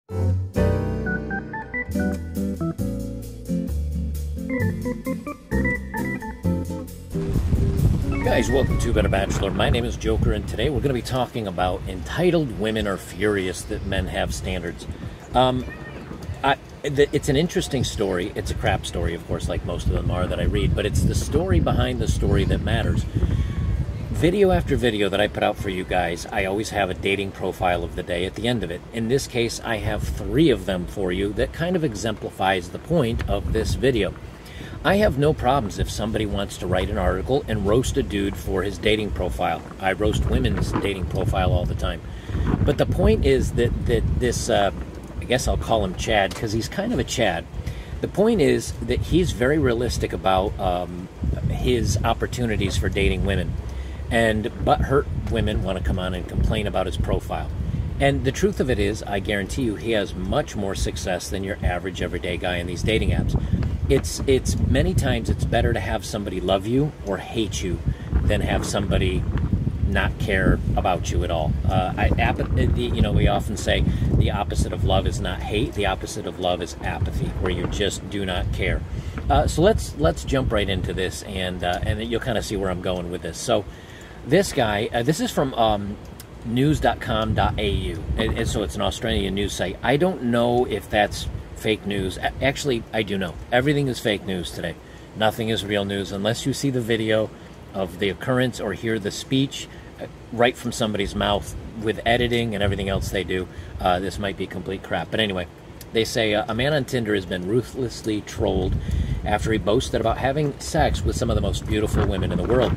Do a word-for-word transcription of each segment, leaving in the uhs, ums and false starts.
Guys, welcome to Better Bachelor. My name is Joker, and today we're going to be talking about entitled women are furious that men have standards. Um, I, it's an interesting story. It's a crap story, of course, like most of them are that I read, but it's the story behind the story that matters. Video after video that I put out for you guys, I always have a dating profile of the day at the end of it. In this case, I have three of them for you that kind of exemplifies the point of this video. I have no problems if somebody wants to write an article and roast a dude for his dating profile. I roast women's dating profile all the time. But the point is that, that this, uh, I guess I'll call him Chad because he's kind of a Chad. The point is that he's very realistic about um, his opportunities for dating women. And butthurt women want to come on and complain about his profile. And the truth of it is, I guarantee you, he has much more success than your average everyday guy in these dating apps. It's, it's many times it's better to have somebody love you or hate you than have somebody not care about you at all. Uh, I, apathy, you know, we often say the opposite of love is not hate. The opposite of love is apathy, where you just do not care. Uh, so let's let's jump right into this, and uh, and you'll kind of see where I'm going with this. So this guy, uh, this is from um, news dot com dot A U, and, and so it's an Australian news site. I don't know if that's fake news. Actually, I do know. Everything is fake news today. Nothing is real news unless you see the video of the occurrence or hear the speech right from somebody's mouth with editing and everything else they do. Uh, this might be complete crap. But anyway, they say uh, a man on Tinder has been ruthlessly trolled after he boasted about having sex with some of the most beautiful women in the world.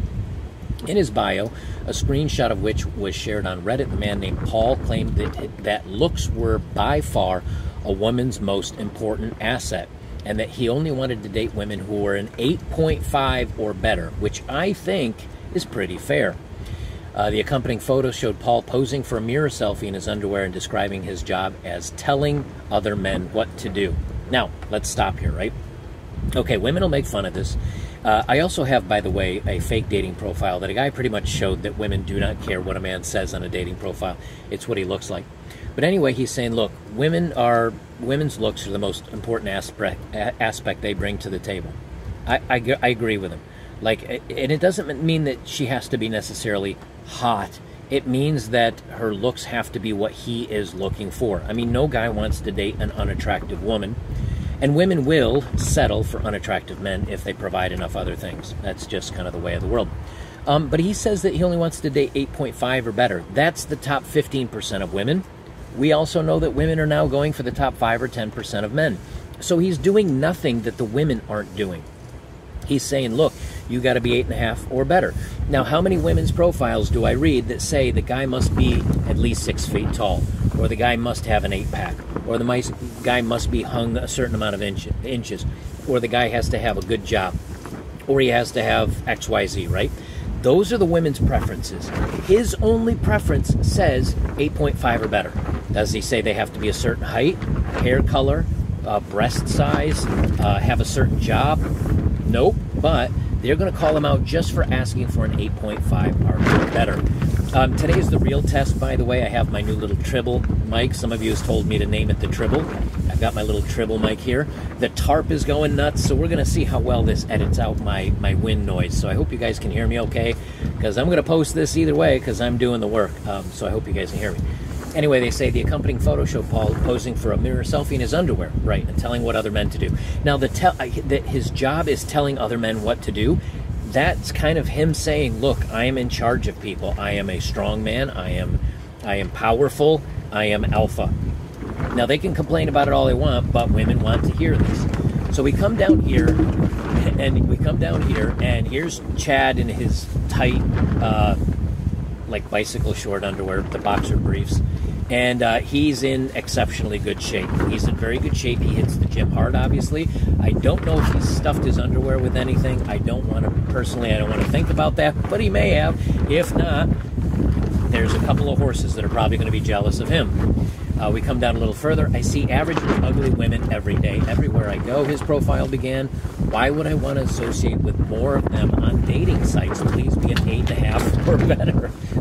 In his bio, a screenshot of which was shared on Reddit, the man named Paul claimed that, that looks were by far a woman's most important asset, and that he only wanted to date women who were an eight point five or better, which I think is pretty fair. Uh, the accompanying photo showed Paul posing for a mirror selfie in his underwear and describing his job as telling other men what to do. Now, let's stop here, right? Okay, women will make fun of this. Uh, I also have, by the way, a fake dating profile that a guy pretty much showed that women do not care what a man says on a dating profile. It's what he looks like. But anyway, he's saying, look, women are women's looks are the most important aspect aspect they bring to the table. I, I, I agree with him. Like, and it doesn't mean that she has to be necessarily hot. It means that her looks have to be what he is looking for. I mean, no guy wants to date an unattractive woman. And women will settle for unattractive men if they provide enough other things. That's just kind of the way of the world. Um, but he says that he only wants to date eight point five or better. That's the top fifteen percent of women. We also know that women are now going for the top five or ten percent of men. So he's doing nothing that the women aren't doing. He's saying, look, you got to be eight and a half or better. Now, how many women's profiles do I read that say the guy must be at least six feet tall, or the guy must have an eight pack, or the mice, guy must be hung a certain amount of inch, inches, or the guy has to have a good job, or he has to have X Y Z, right? Those are the women's preferences. His only preference says eight point five or better. Does he say they have to be a certain height, hair color, uh, breast size, uh, have a certain job? Nope, but they're going to call him out just for asking for an eight point five or better. Um, today is the real test, by the way. I have my new little Tribble mic. Some of you have told me to name it the Tribble. I've got my little Tribble mic here. The tarp is going nuts, so we're going to see how well this edits out my, my wind noise. So I hope you guys can hear me okay, because I'm going to post this either way because I'm doing the work. Um, so I hope you guys can hear me. Anyway, they say the accompanying photo showed Paul posing for a mirror selfie in his underwear, right, and telling what other men to do. Now, the te that his job is telling other men what to do. That's kind of him saying, look, I am in charge of people. I am a strong man. I am, I am powerful. I am alpha. Now, they can complain about it all they want, but women want to hear this. So we come down here, and we come down here, and here's Chad in his tight, uh, like bicycle short underwear, the boxer briefs. And uh, he's in exceptionally good shape. He's in very good shape. He hits the gym hard, obviously. I don't know if he's stuffed his underwear with anything. I don't want to, personally, I don't want to think about that, but he may have. If not, there's a couple of horses that are probably going to be jealous of him. Uh, we come down a little further. I see average ugly women every day. Everywhere I go, his profile began. Why would I want to associate with more of them on dating sites? Please be an eight and a half or better.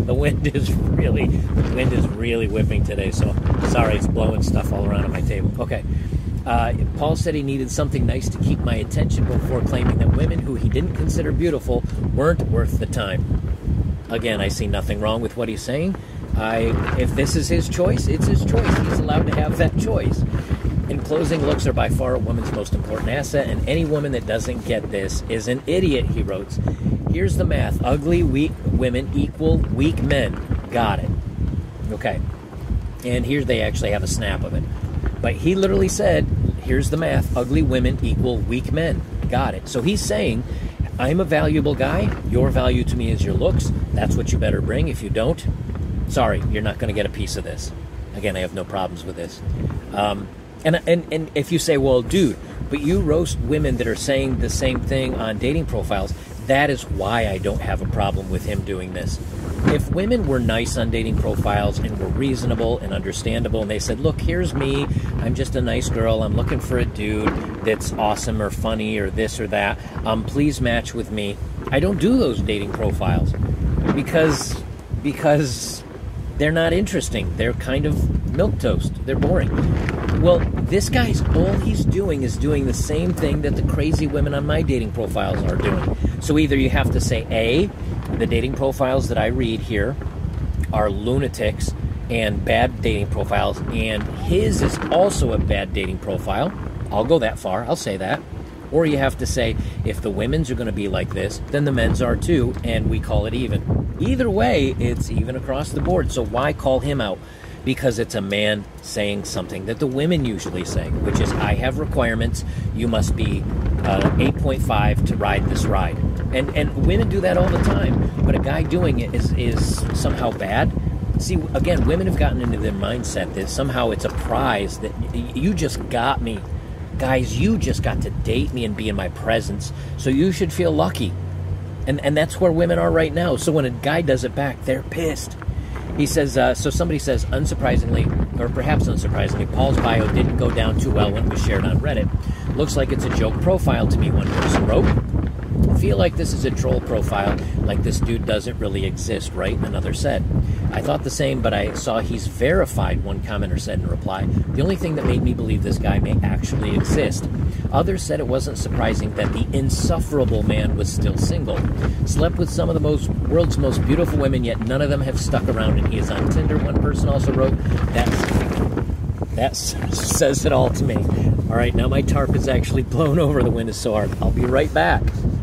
the wind is really, the wind is really whipping today. So sorry, it's blowing stuff all around on my table. Okay. Uh, Paul said he needed something nice to keep my attention before claiming that women who he didn't consider beautiful weren't worth the time. Again, I see nothing wrong with what he's saying. I, if this is his choice, it's his choice. He's allowed to have that choice. In closing, looks are by far a woman's most important asset, and any woman that doesn't get this is an idiot, he wrote. Here's the math. Ugly, weak women equal weak men. Got it. Okay. And here they actually have a snap of it. But he literally said, here's the math. Ugly women equal weak men. Got it. So he's saying, I'm a valuable guy. Your value to me is your looks. That's what you better bring. If you don't, sorry, you're not going to get a piece of this. Again, I have no problems with this. Um, and, and, and if you say, well, dude, but you roast women that are saying the same thing on dating profiles, that is why I don't have a problem with him doing this. If women were nice on dating profiles and were reasonable and understandable, and they said, look, here's me, I'm just a nice girl, I'm looking for a dude that's awesome or funny or this or that, um, please match with me. I don't do those dating profiles because, because they're not interesting. They're kind of milquetoast. They're boring. Well, this guy's, all he's doing is doing the same thing that the crazy women on my dating profiles are doing. So either you have to say, A, the dating profiles that I read here are lunatics and bad dating profiles, and his is also a bad dating profile. I'll go that far. I'll say that. Or you have to say, if the women's are going to be like this, then the men's are too, and we call it even. Either way, it's even across the board. So why call him out? Because it's a man saying something that the women usually say, which is, I have requirements, you must be uh, eight point five to ride this ride. And and women do that all the time, but a guy doing it is, is somehow bad. See, again, women have gotten into their mindset that somehow it's a prize, that you just got me. Guys, you just got to date me and be in my presence, so you should feel lucky. And, and that's where women are right now. So when a guy does it back, they're pissed. He says, uh, so somebody says, unsurprisingly, or perhaps unsurprisingly, Paul's bio didn't go down too well when it was shared on Reddit. Looks like it's a joke profile to me, one person wrote. Feel like this is a troll profile, like this dude doesn't really exist, right? Another said. I thought the same, but I saw he's verified, one commenter said in reply. The only thing that made me believe this guy may actually exist. Others said it wasn't surprising that the insufferable man was still single. Slept with some of the most world's most beautiful women, yet none of them have stuck around, and he is on Tinder. One person also wrote, that's, that says it all to me. All right, now my tarp is actually blown over. The wind is so hard. I'll be right back.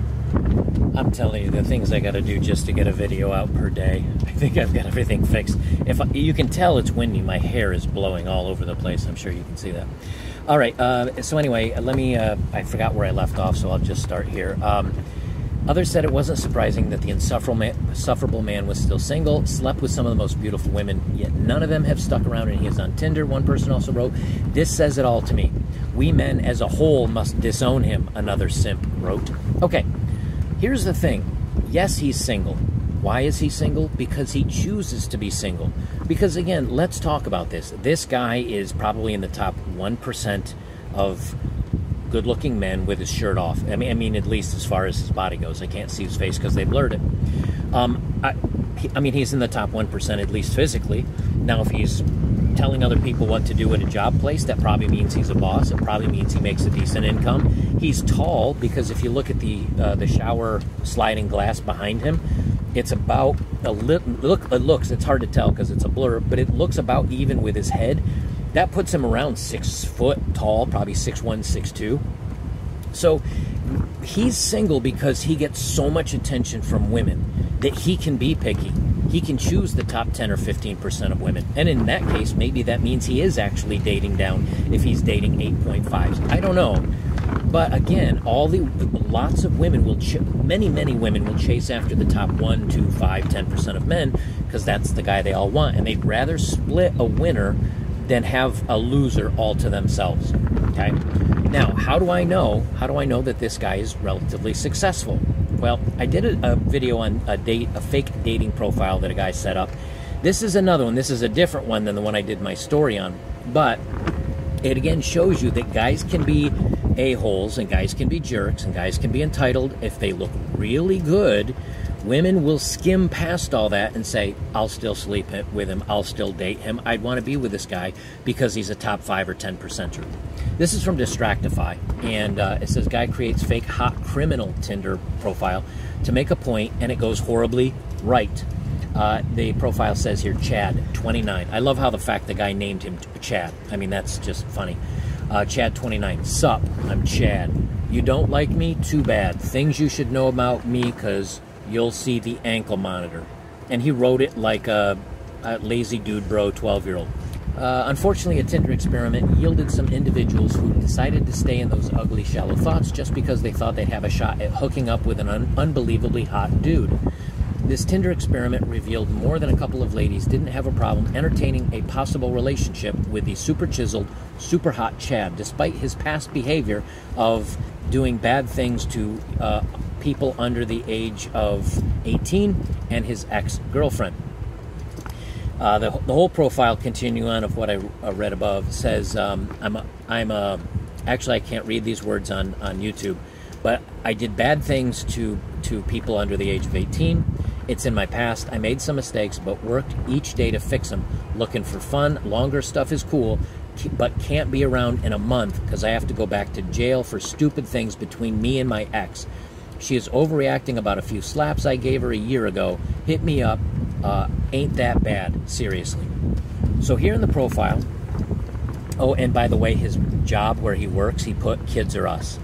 I'm telling you, the things I got to do just to get a video out per day. I think I've got everything fixed. If I, you can tell it's windy, my hair is blowing all over the place. I'm sure you can see that. All right, uh, so anyway, let me, uh, I forgot where I left off, so I'll just start here. Um, others said it wasn't surprising that the insufferable man, insufferable man was still single, slept with some of the most beautiful women, yet none of them have stuck around, and he is on Tinder. One person also wrote, this says it all to me. We men as a whole must disown him, another simp wrote. Okay. Here's the thing. Yes, he's single. Why is he single? Because he chooses to be single. Because, again, let's talk about this. This guy is probably in the top one percent of good-looking men with his shirt off. I mean, I mean, at least as far as his body goes. I can't see his face because they blurred it. Um, I, I mean, he's in the top one percent, at least physically. Now, if he's telling other people what to do at a job place, that probably means he's a boss. It probably means he makes a decent income. He's tall, because if you look at the uh, the shower sliding glass behind him, it's about a li look. It looks. It's hard to tell because it's a blur, but it looks about even with his head. That puts him around six foot tall, probably six one, six two. So he's single because he gets so much attention from women that he can be picky. He can choose the top ten or fifteen percent of women. And in that case, maybe that means he is actually dating down if he's dating eight point fives. I don't know. But again, all the lots of women will, ch many, many women will chase after the top one, two, five, ten percent of men because that's the guy they all want. And they'd rather split a winner than have a loser all to themselves. Okay? Now, how do I know? How do I know that this guy is relatively successful? Well, I did a, a video on a date, a fake dating profile that a guy set up. This is another one. This is a different one than the one I did my story on. But it again shows you that guys can be a-holes and guys can be jerks and guys can be entitled if they look really good Women will skim past all that and say, I'll still sleep with him, I'll still date him, I'd want to be with this guy because he's a top five or ten percenter. This is from Distractify, and uh, it says, guy creates fake hot criminal Tinder profile to make a point, and it goes horribly right. Uh, the profile says here, Chad, twenty-nine. I love how the fact the guy named him Chad. I mean, that's just funny. Uh, Chad, twenty-nine. Sup, I'm Chad. You don't like me? Too bad. Things you should know about me, because you'll see the ankle monitor. And he wrote it like a, a lazy dude bro twelve-year-old. Uh, unfortunately, a Tinder experiment yielded some individuals who decided to stay in those ugly, shallow thoughts just because they thought they'd have a shot at hooking up with an un unbelievably hot dude. This Tinder experiment revealed more than a couple of ladies didn't have a problem entertaining a possible relationship with the super chiseled, super hot Chad, despite his past behavior of doing bad things to uh, people under the age of eighteen and his ex-girlfriend. Uh, the, the whole profile, continuing on of what I uh, read above, says, um, I'm, a, I'm a, actually I can't read these words on, on YouTube, but I did bad things to, to people under the age of eighteen. It's in my past. I made some mistakes, but worked each day to fix them. Looking for fun. Longer stuff is cool, but can't be around in a month because I have to go back to jail for stupid things between me and my ex. She is overreacting about a few slaps I gave her a year ago. Hit me up. Uh, ain't that bad. Seriously. So here in the profile, oh, and by the way, his job where he works, he put Kids R Us.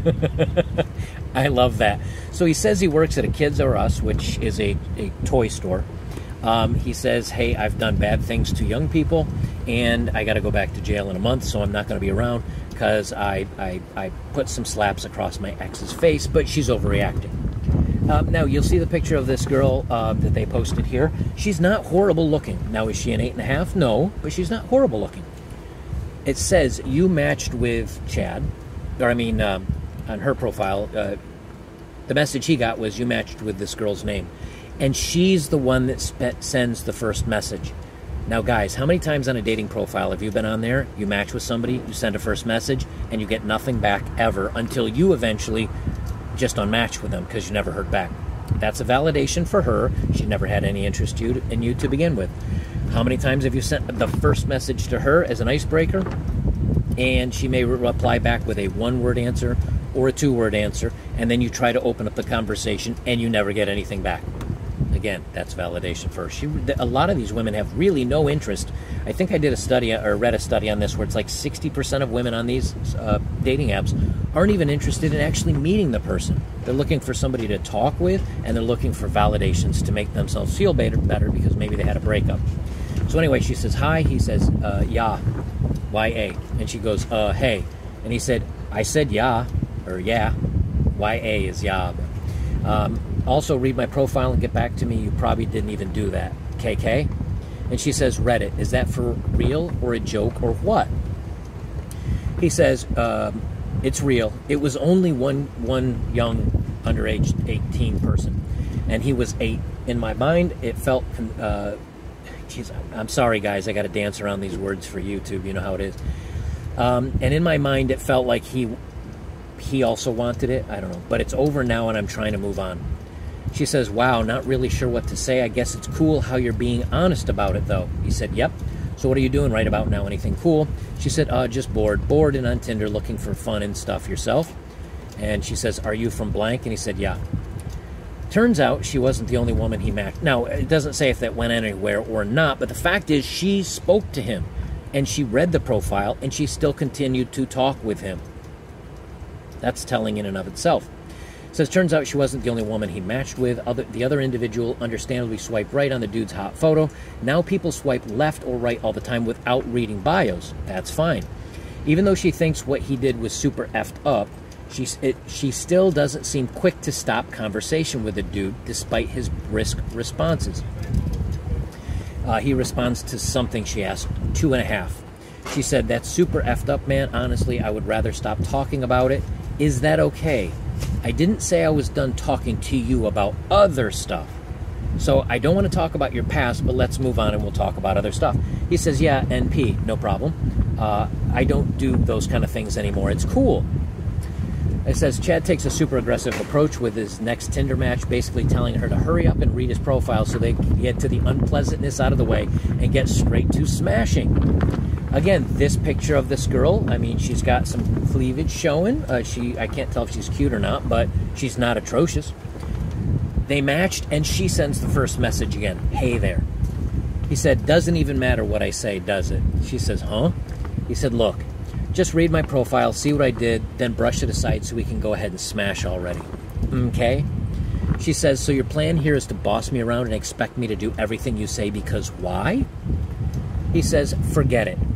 I love that. So he says he works at a Kids R Us, which is a, a toy store. Um, he says, hey, I've done bad things to young people, and I got to go back to jail in a month, so I'm not going to be around because I, I, I put some slaps across my ex's face, but she's overreacting. Um, now, you'll see the picture of this girl uh, that they posted here. She's not horrible looking. Now, is she an eight and a half? No, but she's not horrible looking. It says you matched with Chad, or I mean, um, on her profile, uh, the message he got was you matched with this girl's name. And she's the one that sp sends the first message. Now, guys, how many times on a dating profile have you been on there, you match with somebody, you send a first message, and you get nothing back ever until you eventually just unmatch with them because you never heard back? That's a validation for her. She never had any interest you in you to begin with. How many times have you sent the first message to her as an icebreaker, and she may reply back with a one-word answer or a two-word answer, and then you try to open up the conversation and you never get anything back? Again, that's validation for her. She, a lot of these women have really no interest. I think I did a study or read a study on this where it's like sixty percent of women on these uh, dating apps aren't even interested in actually meeting the person. They're looking for somebody to talk with, and they're looking for validations to make themselves feel better, better because maybe they had a breakup. So anyway, she says, hi. He says, uh, yeah, Y A. And she goes, uh, hey. And he said, I said yeah, or yeah. Y A is yeah. Um, also, read my profile and get back to me. You probably didn't even do that. K K? And she says, Reddit. Is that for real or a joke or what? He says, um, it's real. It was only one, one young underage eighteen person. And he was eight. In my mind, it felt... Uh, geez, I'm sorry, guys. I got to dance around these words for YouTube. You know how it is. Um, and in my mind, it felt like he... he also wanted it. I don't know. But it's over now, and I'm trying to move on. She says, wow, not really sure what to say. I guess it's cool how you're being honest about it, though. He said, yep. So what are you doing right about now? Anything cool? She said, uh, just bored. Bored and on Tinder looking for fun and stuff. Yourself? And she says, are you from blank? And he said, yeah. Turns out she wasn't the only woman he matched. Now, it doesn't say if that went anywhere or not, but the fact is she spoke to him, and she read the profile, and she still continued to talk with him. That's telling in and of itself. It says, turns out she wasn't the only woman he matched with. Other, the other individual understandably swiped right on the dude's hot photo. Now people swipe left or right all the time without reading bios. That's fine. Even though she thinks what he did was super effed up, she, it, she still doesn't seem quick to stop conversation with the dude despite his brisk responses. Uh, he responds to something she asked, two and a half. She said, that's super effed up, man. Honestly, I would rather stop talking about it. Is that okay? I didn't say I was done talking to you about other stuff. So I don't want to talk about your past, but let's move on and we'll talk about other stuff. He says, yeah, N P, no problem. Uh, I don't do those kind of things anymore. It's cool. It says, Chad takes a super aggressive approach with his next Tinder match, basically telling her to hurry up and read his profile so they can get to the unpleasantness out of the way and get straight to smashing. Again, this picture of this girl, I mean, she's got some cleavage showing. Uh, she, I can't tell if she's cute or not, but she's not atrocious. They matched, and she sends the first message again. Hey there. He said, doesn't even matter what I say, does it? She says, huh? He said, look, just read my profile, see what I did, then brush it aside so we can go ahead and smash already. Okay? She says, so your plan here is to boss me around and expect me to do everything you say because why? He says, forget it.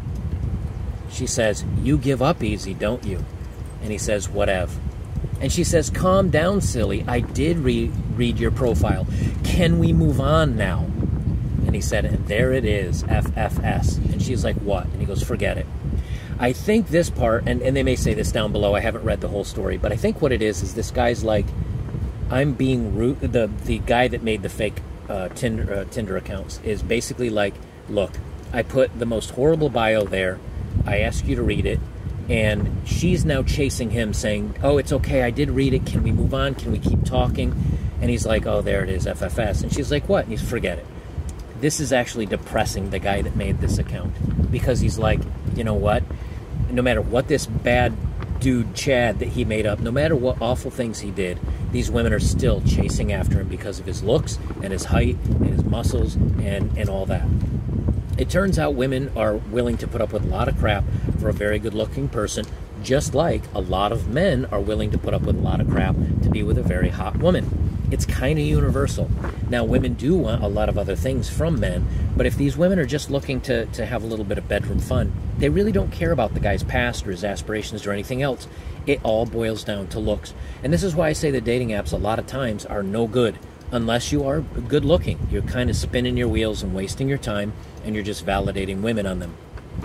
She says, you give up easy, don't you? And he says, whatever. And she says, calm down, silly. I did re read your profile. Can we move on now? And he said, and there it is, F F S. And she's like, what? And he goes, forget it. I think this part, and, and they may say this down below, I haven't read the whole story, but I think what it is, is this guy's like, I'm being rude, the, the guy that made the fake uh, Tinder, uh, Tinder accounts is basically like, look, I put the most horrible bio there, I asked you to read it, and she's now chasing him saying, oh, it's okay, I did read it, can we move on, can we keep talking? And he's like, oh, there it is, F F S. And she's like, what? And he's, forget it. This is actually depressing, the guy that made this account, because he's like, you know what? No matter what this bad dude Chad that he made up, no matter what awful things he did, these women are still chasing after him because of his looks and his height and his muscles and, and all that. It turns out women are willing to put up with a lot of crap for a very good-looking person, just like a lot of men are willing to put up with a lot of crap to be with a very hot woman. It's kind of universal. Now, women do want a lot of other things from men, but if these women are just looking to, to have a little bit of bedroom fun, they really don't care about the guy's past or his aspirations or anything else. It all boils down to looks. And this is why I say the dating apps a lot of times are no good unless you are good looking. You're kind of spinning your wheels and wasting your time, and you're just validating women on them.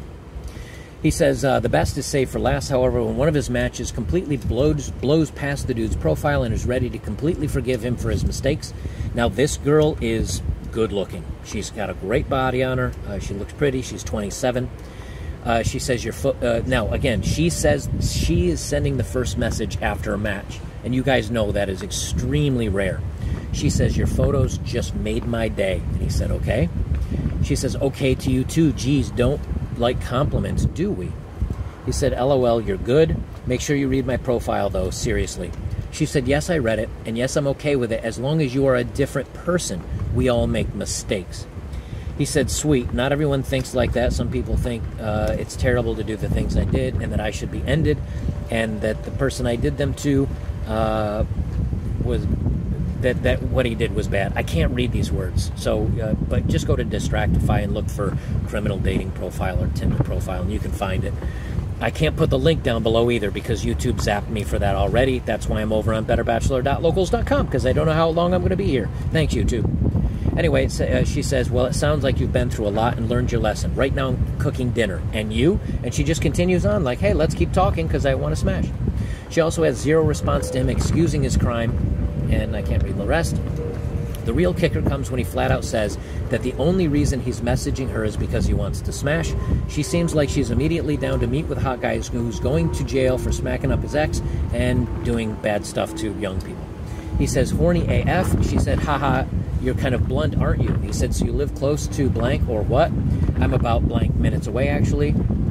He says, uh, the best is saved for last. However, when one of his matches completely blows, blows past the dude's profile and is ready to completely forgive him for his mistakes. Now, this girl is good looking. She's got a great body on her. Uh, she looks pretty. She's twenty-seven. Uh, she says, your foot. Uh, now, again, she says she is sending the first message after a match. And you guys know that is extremely rare. She says, your photos just made my day. And he said, okay. She says, okay to you too. Geez, don't like compliments, do we? He said, LOL, you're good. Make sure you read my profile, though, seriously. She said, yes, I read it, and yes, I'm okay with it, as long as you are a different person. We all make mistakes. He said, sweet, not everyone thinks like that. Some people think uh, it's terrible to do the things I did, and that I should be ended, and that the person I did them to uh, was... That, that what he did was bad. I can't read these words, so uh, but just go to Distractify and look for criminal dating profile or Tinder profile, and you can find it. I can't put the link down below either because YouTube zapped me for that already. That's why I'm over on better bachelor dot locals dot com, because I don't know how long I'm going to be here. Thanks, YouTube. Anyway, uh, she says, well, it sounds like you've been through a lot and learned your lesson. Right now I'm cooking dinner. And you? And she just continues on like, hey, let's keep talking because I want to smash. She also has zero response to him excusing his crime. And I can't read the rest. The real kicker comes when he flat out says that the only reason he's messaging her is because he wants to smash. She seems like she's immediately down to meet with hot guys who's going to jail for smacking up his ex and doing bad stuff to young people. He says, horny A F. She said, haha, you're kind of blunt, aren't you? He said, so you live close to blank or what? I'm about blank minutes away, actually.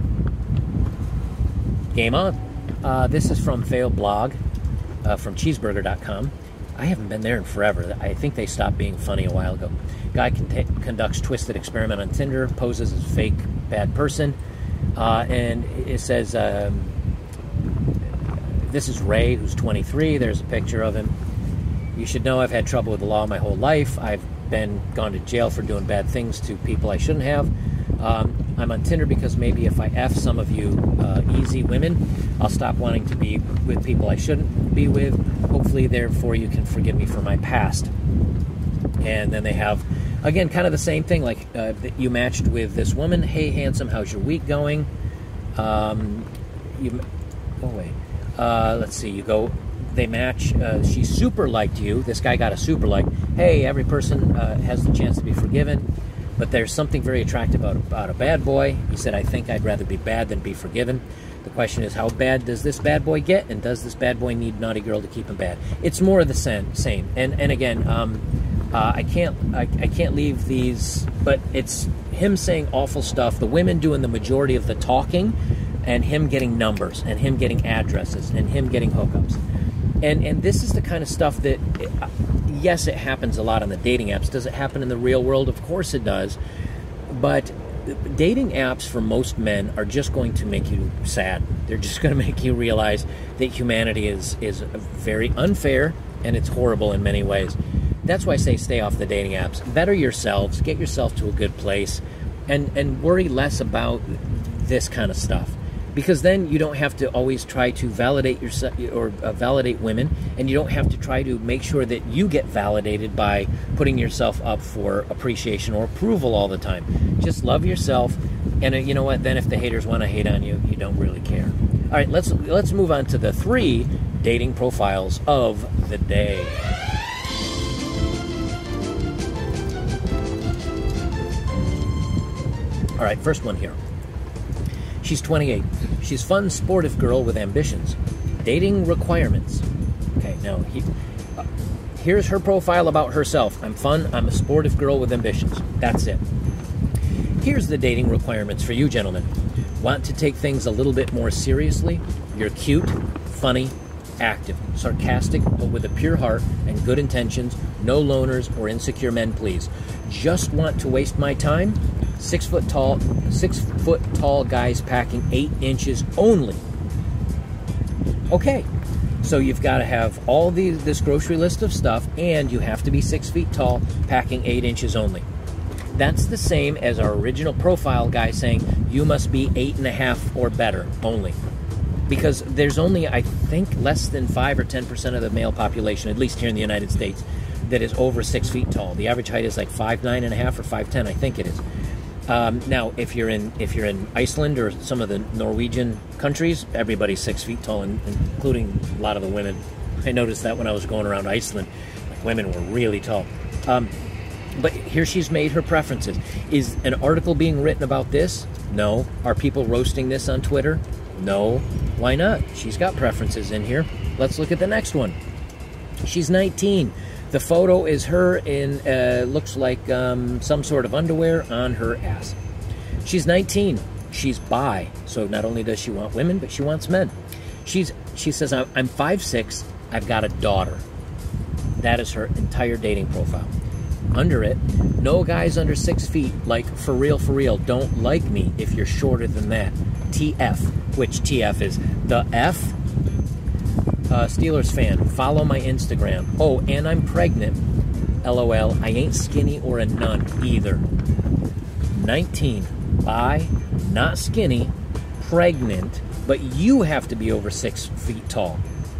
Game on. Uh, this is from Fail Blog, uh, from cheeseburger dot com. I haven't been there in forever. I think they stopped being funny a while ago. Guy con conducts twisted experiment on Tinder, poses as a fake bad person, uh, and it says, um, this is Ray, who's twenty-three. There's a picture of him. You should know I've had trouble with the law my whole life. I've been gone to jail for doing bad things to people I shouldn't have. Um, I'm on Tinder because maybe if I F some of you uh, easy women, I'll stop wanting to be with people I shouldn't be with. Hopefully, therefore, you can forgive me for my past. And then they have, again, kind of the same thing. Like, uh, you matched with this woman. Hey, handsome, how's your week going? Um, you, go away. Uh, let's see, you go, they match. Uh, she super liked you. This guy got a super like. Hey, every person uh, has the chance to be forgiven. But there's something very attractive about, about a bad boy. He said, I think I'd rather be bad than be forgiven. The question is, how bad does this bad boy get, and does this bad boy need naughty girl to keep him bad? It's more of the same. same. And and again, um, uh, I can't I, I can't leave these, but it's him saying awful stuff, the women doing the majority of the talking, and him getting numbers, and him getting addresses, and him getting hookups. And and this is the kind of stuff that, yes, it happens a lot on the dating apps. Does it happen in the real world? Of course it does. But dating apps for most men are just going to make you sad. They're just going to make you realize that humanity is is very unfair, and it's horrible in many ways. That's why I say stay off the dating apps. Better yourselves, get yourself to a good place, and, and worry less about this kind of stuff. Because then you don't have to always try to validate yourself or uh, validate women, and you don't have to try to make sure that you get validated by putting yourself up for appreciation or approval all the time. Just love yourself, and uh, you know what? Then if the haters want to hate on you, you don't really care. All right, let's let's move on to the three dating profiles of the day. All right, first one here. She's twenty-eight. She's fun, sportive girl with ambitions. Dating requirements. Okay, now he, uh, here's her profile about herself. I'm fun. I'm a sportive girl with ambitions. That's it. Here's the dating requirements for you, gentlemen. Want to take things a little bit more seriously? You're cute, funny, active, sarcastic, but with a pure heart and good intentions. No loners or insecure men, please. Just want to waste my time? Six foot tall, six foot tall guys packing eight inches only. Okay, so you've got to have all these this grocery list of stuff, and you have to be six feet tall, packing eight inches only. That's the same as our original profile guy saying you must be eight and a half or better only. Because there's only, I think, less than five or ten percent of the male population, at least here in the United States, that is over six feet tall. The average height is like five nine and a half or five ten, I think it is. Um, now, if you're in if you're in Iceland or some of the Norwegian countries, everybody's six feet tall, and, including a lot of the women. I noticed that when I was going around Iceland, like, women were really tall. Um, but here she's made her preferences. Is an article being written about this? No. Are people roasting this on Twitter? No. Why not? She's got preferences in here. Let's look at the next one. She's nineteen. The photo is her in, uh, looks like um, some sort of underwear on her ass. She's nineteen. She's bi. So not only does she want women, but she wants men. She's She says, I'm five six. I've got a daughter. That is her entire dating profile. Under it, no guys under six feet, like, for real, for real, don't like me if you're shorter than that. T F, which T F is the F. Uh, Steelers fan, follow my Instagram. Oh, and I'm pregnant. LOL, I ain't skinny or a nun either. nineteen, bi, not skinny, pregnant, but you have to be over six feet tall.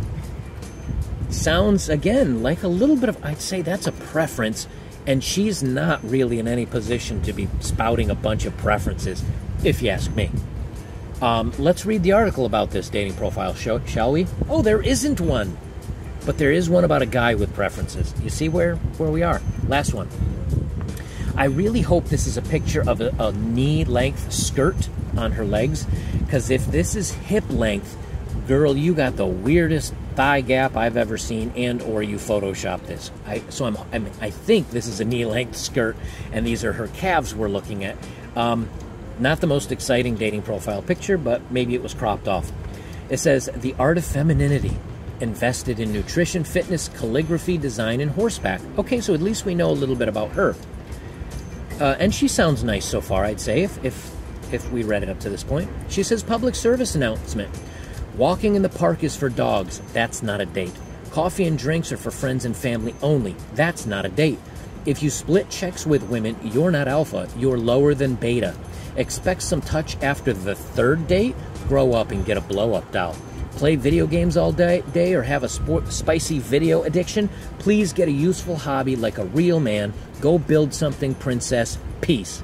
Sounds, again, like a little bit of, I'd say that's a preference, and she's not really in any position to be spouting a bunch of preferences, if you ask me. Um, let's read the article about this dating profile, shall, shall we? Oh, there isn't one. But there is one about a guy with preferences. You see where, where we are? Last one. I really hope this is a picture of a, a knee-length skirt on her legs, because if this is hip length, girl, you got the weirdest thigh gap I've ever seen, and or you photoshopped this. I, so I'm, I'm, I think this is a knee-length skirt, and these are her calves we're looking at. Um... Not the most exciting dating profile picture, but maybe it was cropped off. It says, the art of femininity, invested in nutrition, fitness, calligraphy, design, and horseback. Okay, so at least we know a little bit about her. Uh, and she sounds nice so far, I'd say, if, if, if we read it up to this point. She says, public service announcement. Walking in the park is for dogs. That's not a date. Coffee and drinks are for friends and family only. That's not a date. If you split checks with women, you're not alpha. You're lower than beta. Expect some touch after the third date? Grow up and get a blow-up doll. Play video games all day, day or have a sport, spicy video addiction? Please get a useful hobby like a real man. Go build something, princess. Peace.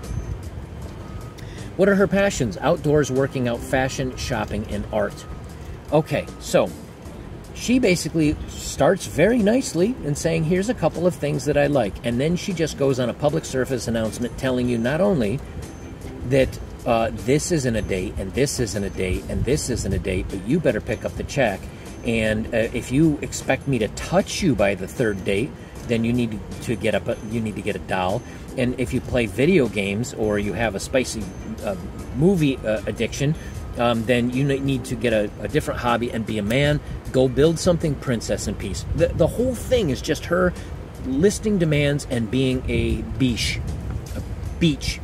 What are her passions? Outdoors, working out, fashion, shopping, and art. Okay, so she basically starts very nicely in saying, here's a couple of things that I like. And then she just goes on a public service announcement telling you not only that uh, this isn't a date, and this isn't a date, and this isn't a date, but you better pick up the check. And uh, if you expect me to touch you by the third date, then you need to get up. A, you need to get a doll. And if you play video games or you have a spicy uh, movie uh, addiction, um, then you need to get a, a different hobby and be a man. Go build something, princess in peace. The, the whole thing is just her listing demands and being a beach. A beach.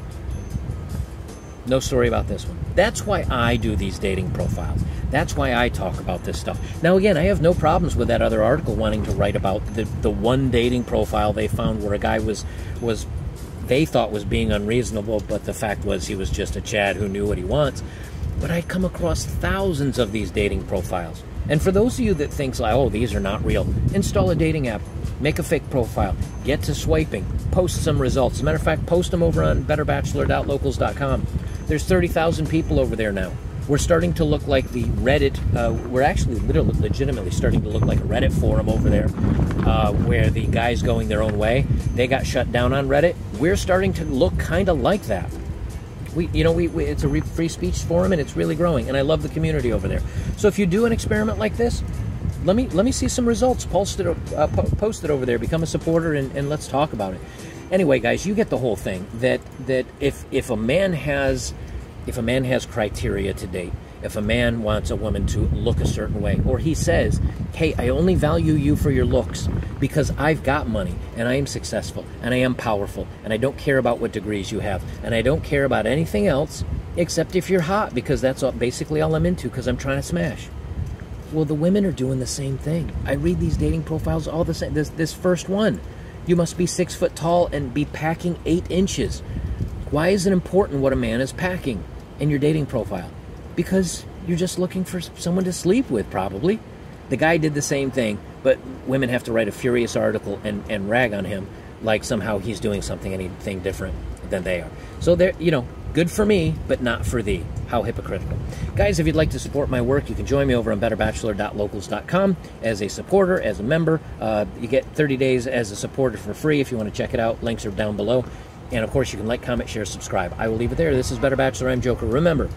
No story about this one. That's why I do these dating profiles. That's why I talk about this stuff. Now, again, I have no problems with that other article wanting to write about the, the one dating profile they found where a guy was, was, they thought was being unreasonable, but the fact was he was just a Chad who knew what he wants. But I come across thousands of these dating profiles. And for those of you that think, like, oh, these are not real, install a dating app, make a fake profile, get to swiping, post some results. As a matter of fact, post them over on better bachelor dot locals dot com. There's thirty thousand people over there now. We're starting to look like the Reddit, uh, we're actually literally, legitimately starting to look like a Reddit forum over there, uh, where the guys going their own way, they got shut down on Reddit. We're starting to look kind of like that. We, you know, we, we it's a free speech forum, and it's really growing, and I love the community over there. So if you do an experiment like this, let me let me see some results. Post it, uh, post it over there. Become a supporter, and, and let's talk about it. Anyway, guys, you get the whole thing. That that if if a man has if a man has criteria to date, if a man wants a woman to look a certain way, or he says, hey, I only value you for your looks because I've got money and I am successful and I am powerful and I don't care about what degrees you have and I don't care about anything else except if you're hot, because that's all, basically all I'm into, because I'm trying to smash. Well, the women are doing the same thing. I read these dating profiles all the same. This, this first one, you must be six foot tall and be packing eight inches. Why is it important what a man is packing in your dating profile? Because you're just looking for someone to sleep with, probably. The guy did the same thing, but women have to write a furious article and, and rag on him like somehow he's doing something, anything different than they are. So they're, you know, good for me, but not for thee. How hypocritical. Guys, if you'd like to support my work, you can join me over on better bachelor dot locals dot com as a supporter, as a member. Uh, you get thirty days as a supporter for free if you want to check it out. Links are down below. And, of course, you can like, comment, share, subscribe. I will leave it there. This is Better Bachelor. I'm Joker. Remember,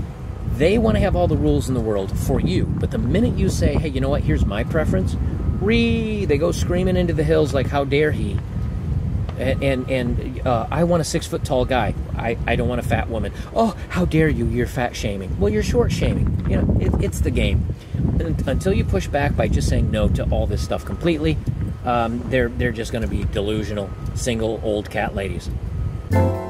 they want to have all the rules in the world for you. But the minute you say, hey, you know what, here's my preference, ree, they go screaming into the hills like, how dare he? And, and, and uh, I want a six-foot-tall guy. I, I don't want a fat woman. Oh, how dare you, you're fat-shaming. Well, you're short-shaming. You know, it, it's the game. And until you push back by just saying no to all this stuff completely, um, they're, they're just going to be delusional, single, old cat ladies.